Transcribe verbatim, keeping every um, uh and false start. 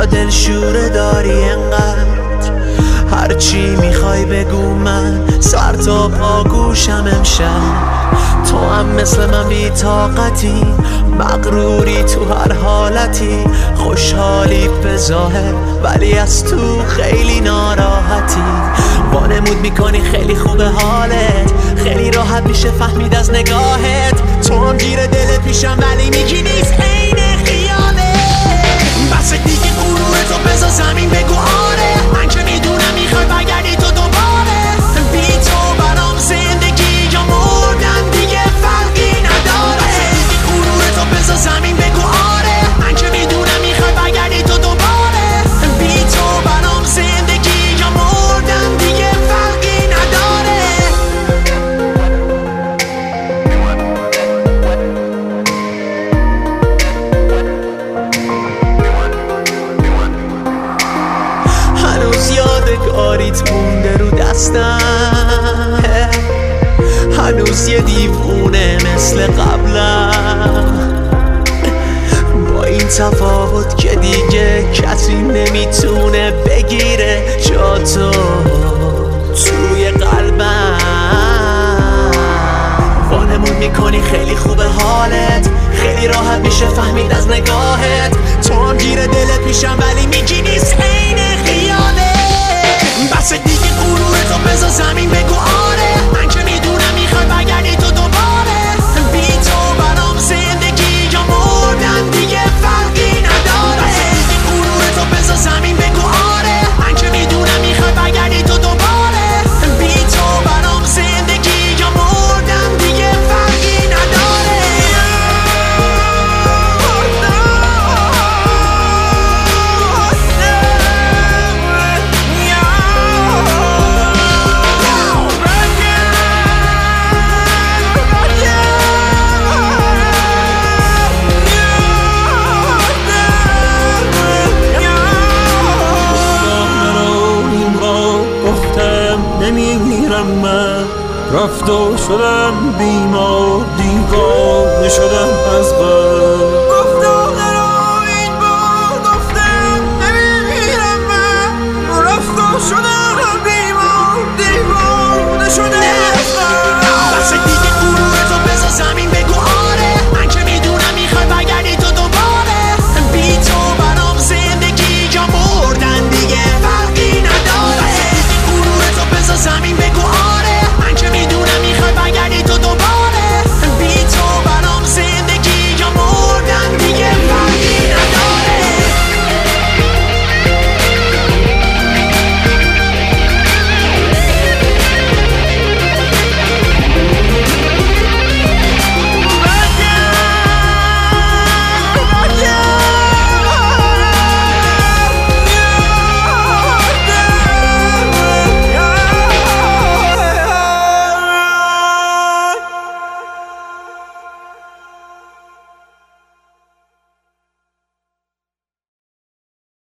چرا دلشوره داری انقدر؟ هرچی میخوای بگو من سر تا پا گوشم امشب. تو هم مثل من بی طاقتی، مغروری تو هر حالتی، خوشحالی به ظاهر ولی از تو خیلی ناراحتی. وانمود میکنی خیلی خوبه حالت، خیلی راحت میشه فهمید از نگاهت. تو هم گیر دلت میشم ولی میگی نیست عین خیالت. بس دیگه غرورتو بذار زمین بگو آره، من که میدونم میخوای بگردی تو دوباره. بی تو برام زندگی یا مردن دیگه فرقی نداره. بس دیگه غرورتو بذار زمین بگو آره، من که میدونم میخوای بگردی تو دوباره. بی تو برام زندگی یا مردن دیگه فرقی نداره. هنوز یادگاریت مونده رو دستم، هنوز یه دیوونه مثل قبلم، با این تفاوت که دیگه کسی نمیتونه بگیره جاتو توی قلبم. وانمود میکنی خیلی خوبه حالت، خیلی راحت میشه فهمید از نگاهت. تو هم گیر دلت میشم ولی میگی نیست عین خیالت. بس دیگه غرورتو بذار زمین بگو آره، من که میدونم میخوای بگردی تو دوباره. بی تو برام زندگی یا مردن دیگه فرقی نداره. بس دیگه غرورتو بذار زمین بگو آره، من که میدونم میخوای بگردی تو دوباره. بی تو برام زندگی یا مردن دیگه فرقی نداره. نمیمیرم من، رفت و شدم بیمار، دیوانه شدم از غم.